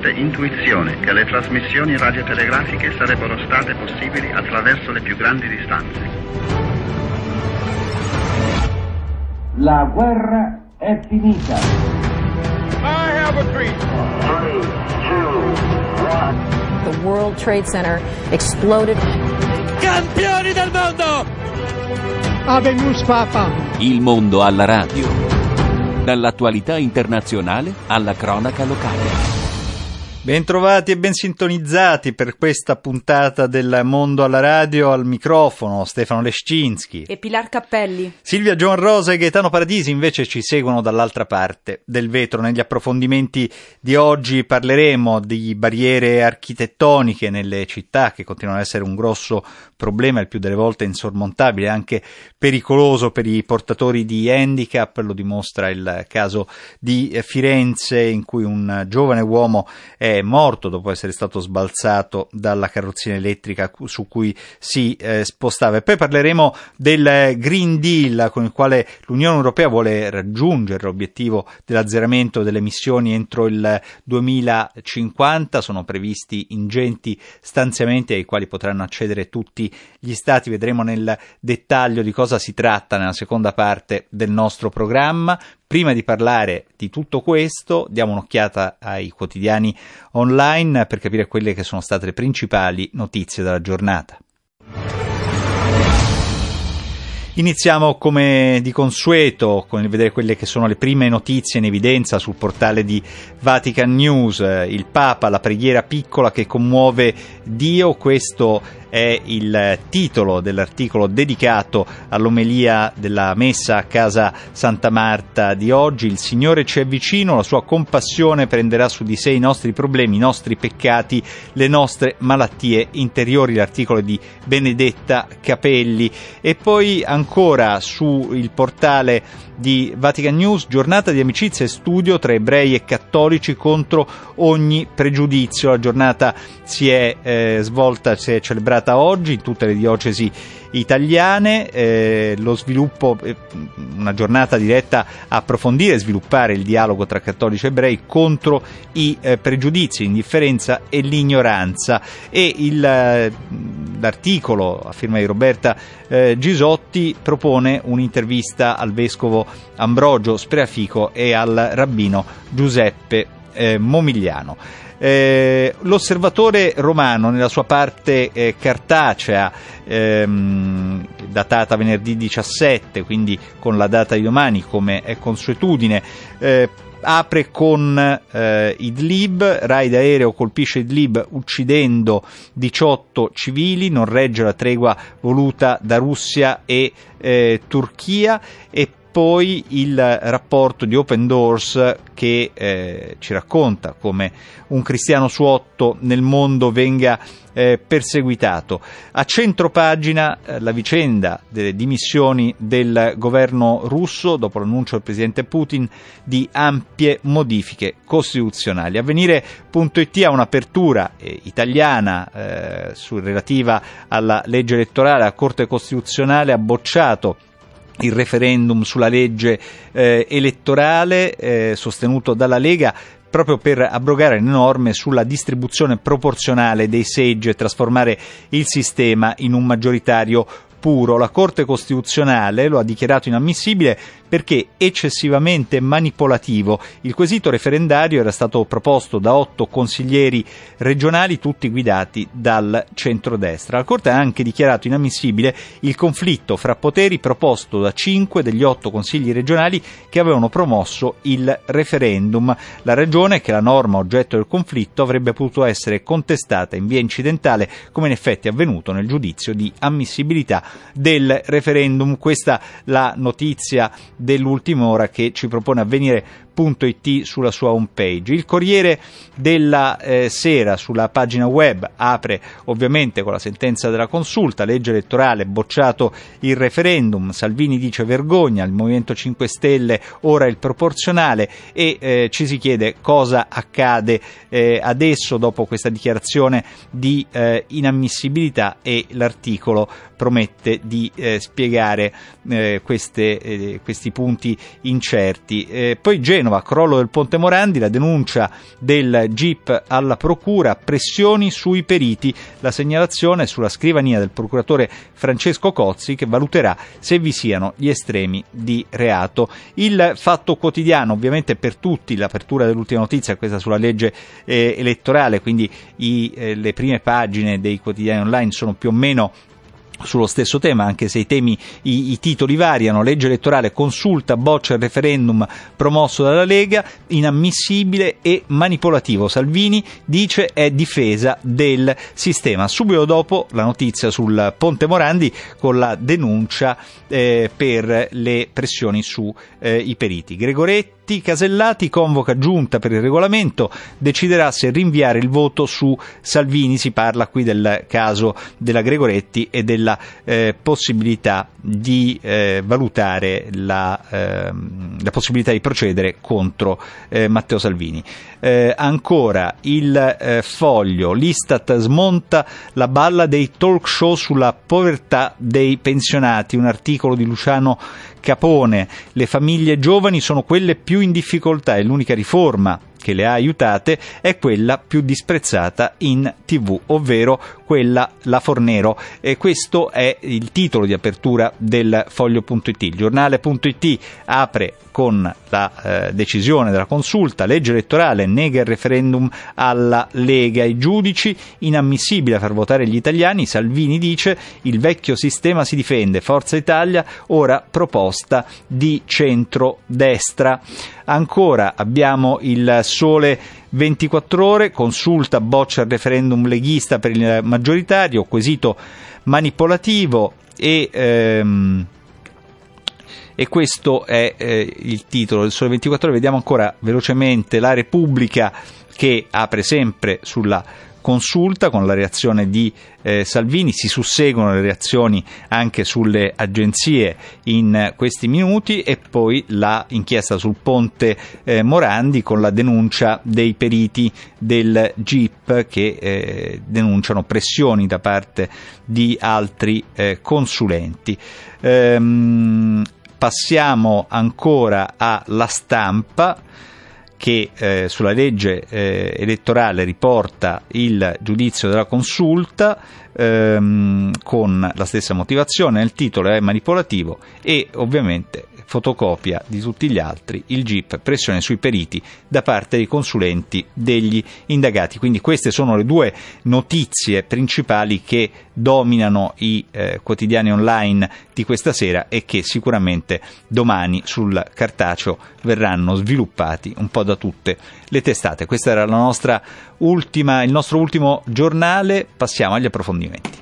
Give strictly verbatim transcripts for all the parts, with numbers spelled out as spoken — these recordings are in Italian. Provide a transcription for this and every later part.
forte intuizione che le trasmissioni radiotelegrafiche sarebbero state possibili attraverso le più grandi distanze. La guerra è finita. I have a dream. three, two, one. The World Trade Center exploded. Campioni del mondo! Habemus Papa. Il mondo alla radio. Dall'attualità internazionale alla cronaca locale. Bentrovati e ben sintonizzati per questa puntata del Mondo alla Radio. Al microfono Stefano Lescinski e Pilar Cappelli. Silvia Gionrosa e Gaetano Paradisi invece ci seguono dall'altra parte del vetro. Negli approfondimenti di oggi parleremo di barriere architettoniche nelle città, che continuano ad essere un grosso problema, il più delle volte insormontabile, anche pericoloso per i portatori di handicap. Lo dimostra il caso di Firenze, in cui un giovane uomo è morto dopo essere stato sbalzato dalla carrozzina elettrica su cui si eh, spostava. E poi parleremo del Green Deal, con il quale l'Unione Europea vuole raggiungere l'obiettivo dell'azzeramento delle emissioni entro il duemilacinquanta. Sono previsti ingenti stanziamenti ai quali potranno accedere tutti gli stati. Vedremo nel dettaglio di cosa si tratta nella seconda parte del nostro programma. Prima di parlare di tutto questo, diamo un'occhiata ai quotidiani online per capire quelle che sono state le principali notizie della giornata. Iniziamo come di consueto con il vedere quelle che sono le prime notizie in evidenza sul portale di Vatican News. Il Papa, la preghiera piccola che commuove Dio, questo è il titolo dell'articolo dedicato all'omelia della messa a casa Santa Marta di oggi. Il Signore ci è vicino, la sua compassione prenderà su di sé i nostri problemi, i nostri peccati, le nostre malattie interiori. L'articolo di Benedetta Capelli. E poi ancora sul portale di Vatican News, giornata di amicizia e studio tra ebrei e cattolici contro ogni pregiudizio. La giornata si è eh, svolta, si è celebrata oggi in tutte le diocesi italiane. Eh, lo sviluppo, eh, una giornata diretta a approfondire e sviluppare il dialogo tra cattolici e ebrei contro i eh, pregiudizi, l'indifferenza e l'ignoranza. E il, eh, l'articolo a firma di Roberta eh, Gisotti propone un'intervista al vescovo Ambrogio Spreafico e al rabbino Giuseppe eh, Momigliano. Eh, l'Osservatore Romano, nella sua parte eh, cartacea, ehm, datata venerdì diciassette, quindi con la data di domani come è consuetudine, eh, apre con eh, Idlib. Raid aereo colpisce Idlib uccidendo diciotto civili, non regge la tregua voluta da Russia e eh, Turchia. E poi il rapporto di Open Doors che eh, ci racconta come un cristiano su otto nel mondo venga eh, perseguitato. A centropagina eh, la vicenda delle dimissioni del governo russo dopo l'annuncio del presidente Putin di ampie modifiche costituzionali. Avvenire punto it ha un'apertura eh, italiana eh, su, relativa alla legge elettorale. La Corte Costituzionale ha bocciato il referendum sulla legge eh, elettorale eh, sostenuto dalla Lega, proprio per abrogare le norme sulla distribuzione proporzionale dei seggi e trasformare il sistema in un maggioritario puro. La Corte Costituzionale lo ha dichiarato inammissibile perché eccessivamente manipolativo. Il quesito referendario era stato proposto da otto consiglieri regionali, tutti guidati dal centrodestra. La Corte ha anche dichiarato inammissibile il conflitto fra poteri proposto da cinque degli otto consigli regionali che avevano promosso il referendum. La ragione è che la norma oggetto del conflitto avrebbe potuto essere contestata in via incidentale, come in effetti è avvenuto nel giudizio di ammissibilità del referendum. Questa la notizia dell'ultima ora che ci propone Avvenire punto it sulla sua homepage. Il Corriere della eh, Sera sulla pagina web apre ovviamente con la sentenza della Consulta, legge elettorale, bocciato il referendum, Salvini dice vergogna, il Movimento cinque Stelle ora il proporzionale e eh, ci si chiede cosa accade eh, adesso dopo questa dichiarazione di eh, inammissibilità, e l'articolo promette di eh, spiegare eh, queste, eh, questi punti incerti. Eh, poi Genova Genova, crollo del ponte Morandi, la denuncia del G I P alla procura, pressioni sui periti, la segnalazione sulla scrivania del procuratore Francesco Cozzi che valuterà se vi siano gli estremi di reato. Il Fatto Quotidiano, ovviamente per tutti, l'apertura dell'ultima notizia, questa sulla legge eh, elettorale, quindi i, eh, le prime pagine dei quotidiani online sono più o meno sullo stesso tema, anche se i temi, i, i titoli variano. Legge elettorale, consulta, boccia il referendum promosso dalla Lega, inammissibile e manipolativo. Salvini dice è difesa del sistema. Subito dopo la notizia sul ponte Morandi con la denuncia eh, per le pressioni sui eh, periti. Gregoretti Casellati convoca giunta per il regolamento, deciderà se rinviare il voto su Salvini. Si parla qui del caso della Gregoretti e della eh, possibilità di eh, valutare la, eh, la possibilità di procedere contro eh, Matteo Salvini. Eh, ancora il eh, Foglio, l'Istat smonta la balla dei talk show sulla povertà dei pensionati, un articolo di Luciano Capone. Le famiglie giovani sono quelle più in difficoltà e l'unica riforma che le ha aiutate è quella più disprezzata in tivù, ovvero quella La Fornero. E questo è il titolo di apertura del Foglio.it. Il giornale.it apre con la eh, decisione della consulta, legge elettorale, nega il referendum alla Lega, i giudici, inammissibile a far votare gli italiani. Salvini dice il vecchio sistema si difende, Forza Italia ora proposta di centro-destra. Ancora abbiamo il Sole ventiquattro Ore, consulta, boccia il referendum leghista per il maggioritario, quesito manipolativo e... Ehm, E questo è eh, il titolo del Sole ventiquattro Ore. Vediamo ancora velocemente La Repubblica, che apre sempre sulla consulta con la reazione di eh, Salvini. Si susseguono le reazioni anche sulle agenzie in questi minuti, e poi la inchiesta sul ponte eh, Morandi con la denuncia dei periti del G I P che eh, denunciano pressioni da parte di altri eh, consulenti. Ehm, Passiamo ancora alla Stampa, che eh, sulla legge eh, elettorale riporta il giudizio della consulta ehm, con la stessa motivazione. Il titolo è manipolativo e ovviamente fotocopia di tutti gli altri, il G I P, pressione sui periti da parte dei consulenti degli indagati. Quindi queste sono le due notizie principali che dominano i eh, quotidiani online di questa sera e che sicuramente domani sul cartaceo verranno sviluppati un po' da tutte le testate. Questa era la nostra ultima, il nostro ultimo giornale. Passiamo agli approfondimenti.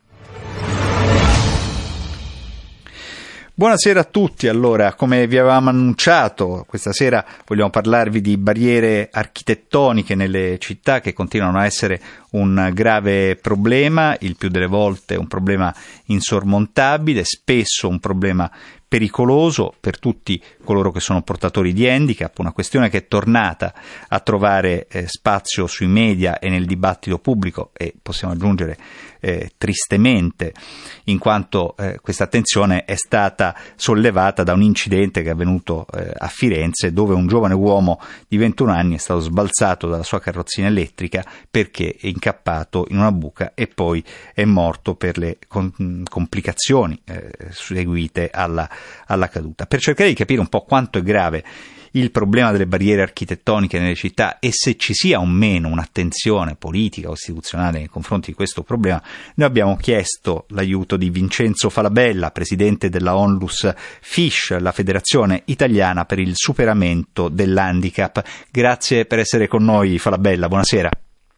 Buonasera a tutti. Allora, come vi avevamo annunciato, questa sera vogliamo parlarvi di barriere architettoniche nelle città che continuano a essere un grave problema, il più delle volte un problema insormontabile, spesso un problema pericoloso per tutti coloro che sono portatori di handicap, una questione che è tornata a trovare eh, spazio sui media e nel dibattito pubblico, e possiamo aggiungere eh, tristemente, in quanto eh, questa attenzione è stata sollevata da un incidente che è avvenuto eh, a Firenze, dove un giovane uomo di ventuno anni è stato sbalzato dalla sua carrozzina elettrica perché è incappato in una buca e poi è morto per le con- complicazioni eh, seguite alla alla caduta. Per cercare di capire un po' quanto è grave il problema delle barriere architettoniche nelle città e se ci sia o meno un'attenzione politica o istituzionale nei confronti di questo problema, noi abbiamo chiesto l'aiuto di Vincenzo Falabella, presidente della Onlus FISH, la Federazione Italiana per il Superamento dell'Handicap. Grazie per essere con noi, Falabella, buonasera.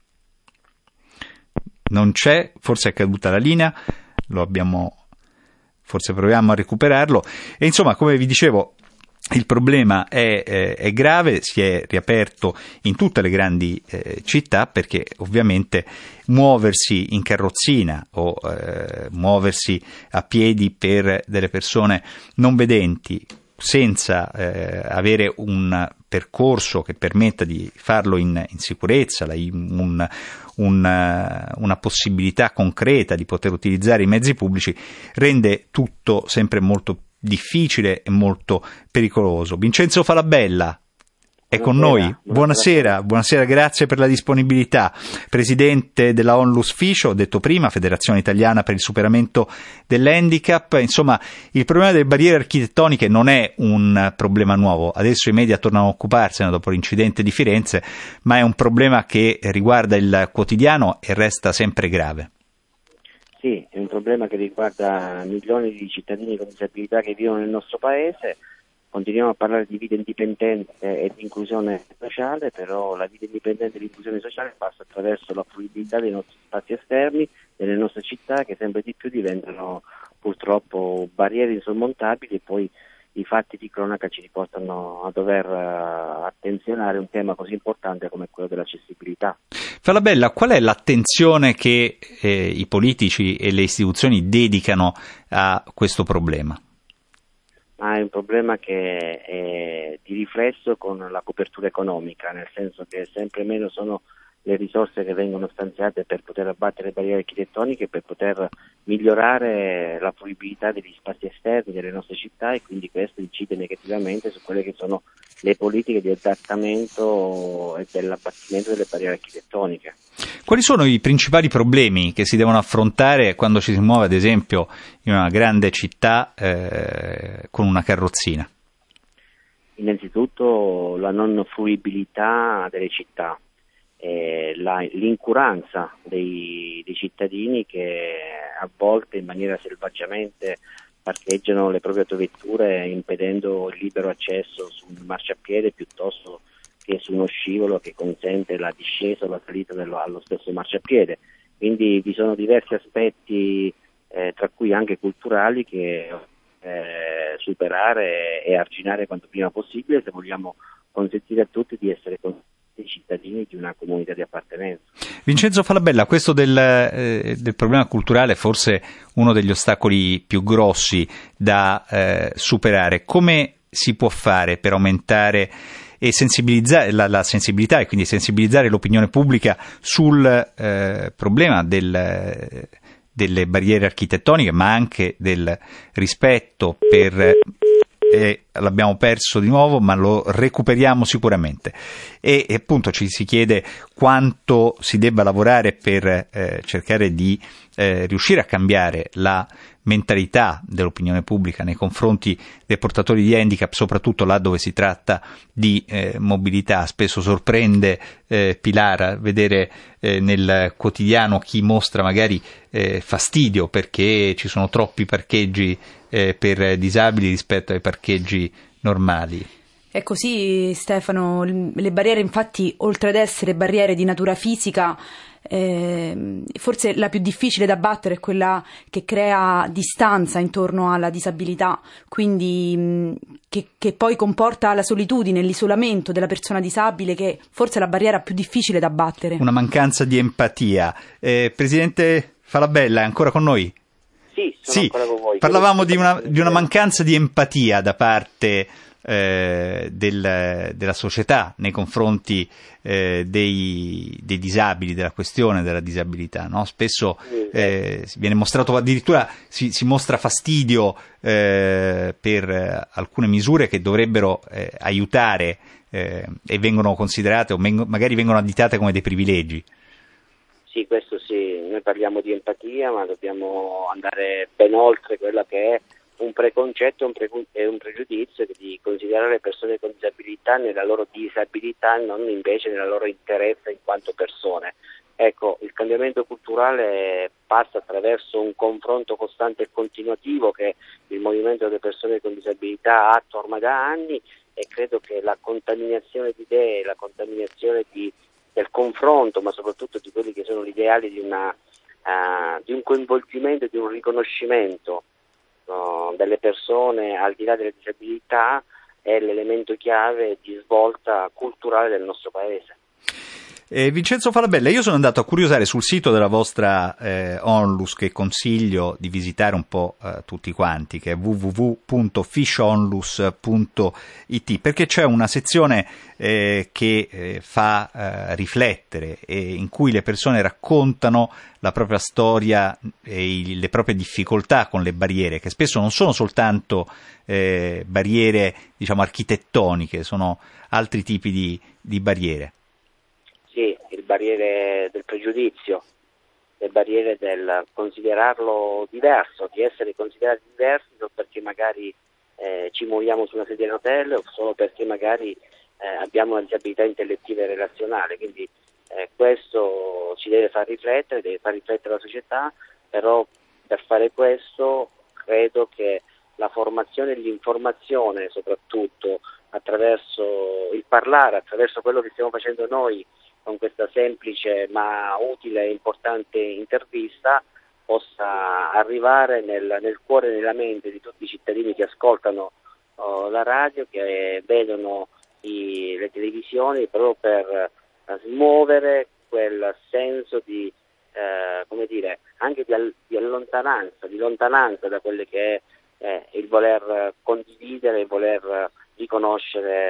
Non c'è, forse è caduta la linea, lo abbiamo... forse proviamo a recuperarlo. E insomma, come vi dicevo, il problema è, eh, è grave, si è riaperto in tutte le grandi eh, città, perché ovviamente muoversi in carrozzina o eh, muoversi a piedi per delle persone non vedenti senza eh, avere un percorso che permetta di farlo in, in sicurezza, la, un, un, una possibilità concreta di poter utilizzare i mezzi pubblici, rende tutto sempre molto difficile e molto pericoloso. Vincenzo Falabella, è con noi. Buonasera, buonasera, grazie per la disponibilità. Presidente della Onlus Ficio, ho detto prima, Federazione Italiana per il Superamento dell'Handicap. Insomma, il problema delle barriere architettoniche non è un problema nuovo. Adesso i media tornano a occuparsene dopo l'incidente di Firenze, ma è un problema che riguarda il quotidiano e resta sempre grave. Sì, è un problema che riguarda milioni di cittadini con disabilità che vivono nel nostro paese. Continuiamo a parlare di vita indipendente e di inclusione sociale, però la vita indipendente e l'inclusione sociale passa attraverso la fruibilità dei nostri spazi esterni, delle nostre città, che sempre di più diventano purtroppo barriere insormontabili, e poi i fatti di cronaca ci riportano a dover uh, attenzionare un tema così importante come quello dell'accessibilità. Falabella, qual è l'attenzione che eh, i politici e le istituzioni dedicano a questo problema? Ma è un problema che è di riflesso con la copertura economica, nel senso che sempre meno sono le risorse che vengono stanziate per poter abbattere le barriere architettoniche, per poter migliorare la fruibilità degli spazi esterni delle nostre città, e quindi questo incide negativamente su quelle che sono le politiche di adattamento e dell'abbattimento delle barriere architettoniche. Quali sono i principali problemi che si devono affrontare quando ci si muove, ad esempio, in una grande città eh, con una carrozzina? Innanzitutto la non fruibilità delle città, eh, la, l'incuranza dei, dei cittadini che a volte in maniera selvaggiamente parcheggiano le proprie autovetture impedendo il libero accesso su un marciapiede piuttosto che su uno scivolo che consente la discesa o la salita dello, allo stesso marciapiede. Quindi vi sono diversi aspetti, eh, tra cui anche culturali, che eh, superare e arginare quanto prima possibile se vogliamo consentire a tutti di essere cittadini di una comunità di appartenenza. Vincenzo Falabella, questo del, eh, del problema culturale è forse uno degli ostacoli più grossi da eh, superare. Come si può fare per aumentare e sensibilizzare la, la sensibilità e quindi sensibilizzare l'opinione pubblica sul eh, problema del, delle barriere architettoniche, ma anche del rispetto per eh, l'abbiamo perso di nuovo, ma lo recuperiamo sicuramente, e, e appunto ci si chiede quanto si debba lavorare per eh, cercare di eh, riuscire a cambiare la mentalità dell'opinione pubblica nei confronti dei portatori di handicap, soprattutto là dove si tratta di eh, mobilità. Spesso sorprende eh, Pilara vedere eh, nel quotidiano chi mostra magari eh, fastidio perché ci sono troppi parcheggi eh, per disabili rispetto ai parcheggi normali. È così, Stefano. Le barriere, infatti, oltre ad essere barriere di natura fisica, eh, forse la più difficile da battere è quella che crea distanza intorno alla disabilità, quindi mh, che, che poi comporta la solitudine, l'isolamento della persona disabile, che forse è la barriera più difficile da battere. Una mancanza di empatia. Eh, Presidente Falabella, è ancora con noi? Sì, sono sì, ancora con voi. Parlavamo di una, di una mancanza di empatia da parte eh, del, della società nei confronti eh, dei, dei disabili, della questione della disabilità, no? Spesso eh, viene mostrato, addirittura si, si mostra fastidio eh, per alcune misure che dovrebbero eh, aiutare eh, e vengono considerate o men- magari vengono additate come dei privilegi. Sì, questo sì, noi parliamo di empatia, ma dobbiamo andare ben oltre quella che è un preconcetto e un, pre- un pregiudizio di considerare le persone con disabilità nella loro disabilità e non invece nella loro interezza in quanto persone. Ecco, il cambiamento culturale passa attraverso un confronto costante e continuativo che il movimento delle persone con disabilità attua ormai da anni, e credo che la contaminazione di idee, la contaminazione di del confronto, ma soprattutto di quelli che sono gli ideali di, una, uh, di un coinvolgimento e di un riconoscimento uh, delle persone al di là delle disabilità è l'elemento chiave di svolta culturale del nostro paese. Eh, Vincenzo Falabella, io sono andato a curiosare sul sito della vostra eh, Onlus, che consiglio di visitare un po' eh, tutti quanti, che è w w w punto fishonlus punto i t, perché c'è una sezione eh, che eh, fa eh, riflettere e in cui le persone raccontano la propria storia e i, le proprie difficoltà con le barriere, che spesso non sono soltanto eh, barriere, diciamo, architettoniche, sono altri tipi di, di barriere. Sì, il barriere del pregiudizio, le barriere del considerarlo diverso, di essere considerati diversi non perché magari eh, ci muoviamo su una sedia a rotelle o solo perché magari eh, abbiamo una disabilità intellettiva e relazionale, quindi eh, questo ci deve far riflettere, deve far riflettere la società, però per fare questo credo che la formazione e l'informazione, soprattutto attraverso il parlare, attraverso quello che stiamo facendo noi con questa semplice ma utile e importante intervista, possa arrivare nel, nel cuore e nella mente di tutti i cittadini che ascoltano oh, la radio, che vedono i, le televisioni, proprio per uh, smuovere quel senso di, eh, come dire, anche di, all- di allontananza, di lontananza da quelle che è eh, il voler condividere, il voler riconoscere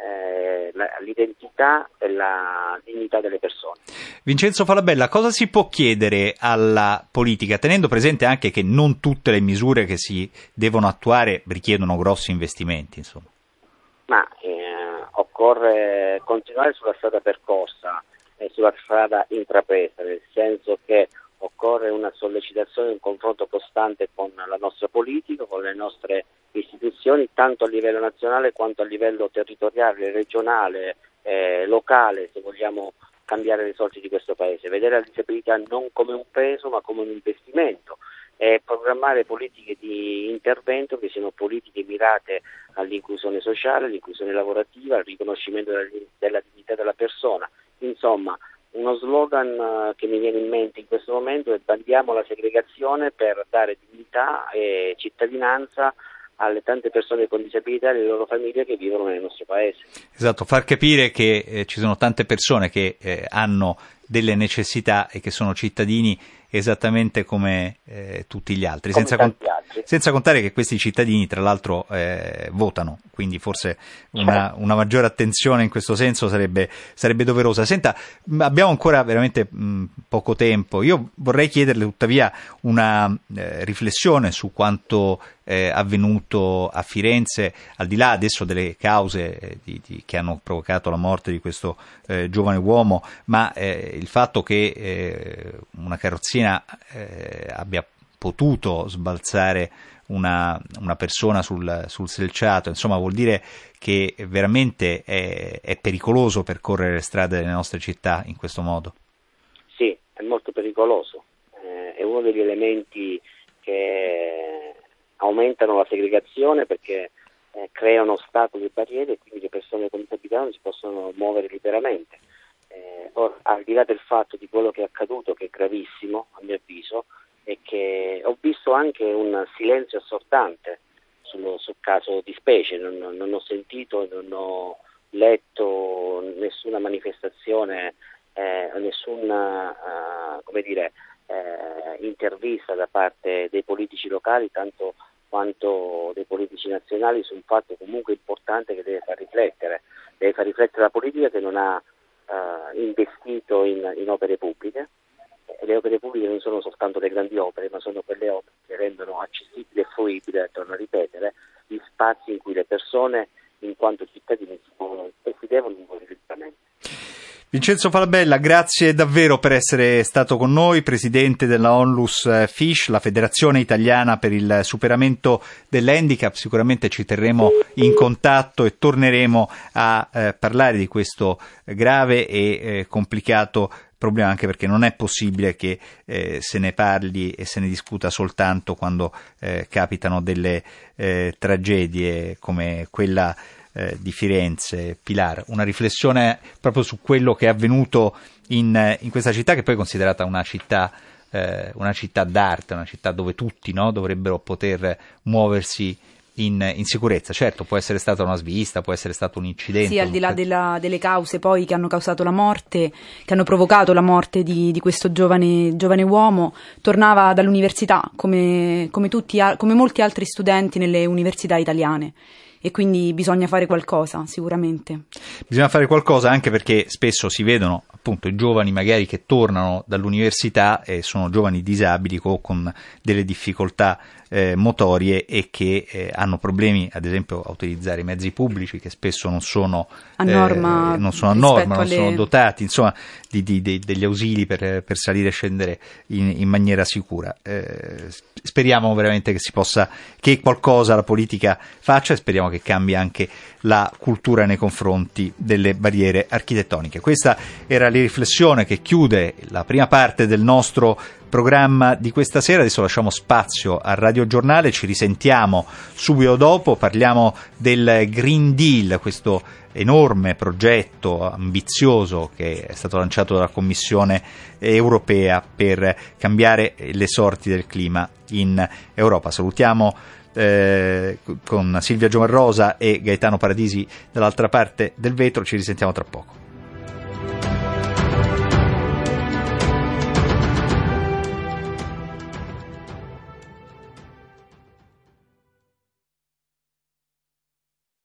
Eh, la, l'identità e la dignità delle persone. Vincenzo Falabella, cosa si può chiedere alla politica, tenendo presente anche che non tutte le misure che si devono attuare richiedono grossi investimenti, insomma? Ma eh, occorre continuare sulla strada percorsa e sulla strada intrapresa, nel senso che occorre una sollecitazione, un confronto costante con la nostra politica, con le nostre istituzioni, tanto a livello nazionale quanto a livello territoriale, regionale, eh, locale, se vogliamo cambiare le sorti di questo Paese. Vedere la disabilità non come un peso ma come un investimento e programmare politiche di intervento che siano politiche mirate all'inclusione sociale, all'inclusione lavorativa, al riconoscimento della, della dignità della persona. Insomma, uno slogan che mi viene in mente in questo momento è: bandiamo la segregazione per dare dignità e cittadinanza alle tante persone con disabilità e alle loro famiglie che vivono nel nostro paese. Esatto, far capire che eh, ci sono tante persone che eh, hanno delle necessità e che sono cittadini esattamente come eh, tutti gli altri, come senza, tanti con- altri. senza contare che questi cittadini tra l'altro eh, votano, quindi forse una, una maggiore attenzione in questo senso sarebbe, sarebbe doverosa. Senta, abbiamo ancora veramente mh, poco tempo, io vorrei chiederle tuttavia una eh, riflessione su quanto eh, avvenuto a Firenze, al di là adesso delle cause eh, di, di, che hanno provocato la morte di questo eh, giovane uomo, ma eh, il fatto che eh, una carrozzina eh, abbia potuto sbalzare una, una persona sul, sul selciato, insomma vuol dire che veramente è, è pericoloso percorrere le strade delle nostre città in questo modo. Sì, è molto pericoloso, eh, è uno degli elementi che aumentano la segregazione perché eh, creano ostacoli e barriere e quindi le persone con disabilità non si possono muovere liberamente. Eh, or, al di là del fatto di quello che è accaduto, che è gravissimo a mio avviso, è che ho visto anche un silenzio assordante sullo, sul caso di specie, non, non ho sentito, non ho letto nessuna manifestazione, eh, nessuna uh, come dire, eh, intervista da parte dei politici locali, tanto quanto dei politici nazionali, su un fatto comunque importante che deve far riflettere, deve far riflettere la politica che non ha uh, investito in, in opere pubbliche. Le opere pubbliche non sono soltanto le grandi opere, ma sono quelle opere che rendono accessibile e fruibile, torno a ripetere, gli spazi in cui le persone, in quanto cittadini, si muovono e si devono muovere liberamente. Vincenzo Falabella, grazie davvero per essere stato con noi, presidente della Onlus Fish, la Federazione Italiana per il Superamento dell'Handicap. Sicuramente ci terremo in contatto e torneremo a eh, parlare di questo grave e eh, complicato problema, anche perché non è possibile che eh, se ne parli e se ne discuta soltanto quando eh, capitano delle eh, tragedie come quella eh, di Firenze. Pilar, una riflessione proprio su quello che è avvenuto in, in questa città, che poi è considerata una città eh, una città d'arte, una città dove tutti, no, dovrebbero poter muoversi in, in sicurezza. Certo, può essere stata una svista, può essere stato un incidente. Sì, al di là della, delle cause poi che hanno causato la morte, che hanno provocato la morte di, di questo giovane, giovane uomo, tornava dall'università come, come, tutti, come molti altri studenti nelle università italiane. E quindi bisogna fare qualcosa, sicuramente. Bisogna fare qualcosa anche perché spesso si vedono appunto i giovani magari che tornano dall'università e sono giovani disabili o con delle difficoltà eh, motorie e che eh, hanno problemi ad esempio a utilizzare i mezzi pubblici che spesso non sono a norma, eh, non sono, a norma, non sono dotati insomma di, di, di, degli ausili per, per salire e scendere in, in maniera sicura. Eh, speriamo veramente che si possa, che qualcosa la politica faccia e speriamo che cambi anche la cultura nei confronti delle barriere architettoniche. Questa era la riflessione che chiude la prima parte del nostro programma di questa sera. Adesso lasciamo spazio al Radio Giornale, ci risentiamo subito dopo, parliamo del Green Deal, questo enorme progetto ambizioso che è stato lanciato dalla Commissione europea per cambiare le sorti del clima in Europa. Salutiamo eh, con Silvia Giovarrosa e Gaetano Paradisi dall'altra parte del vetro, ci risentiamo tra poco.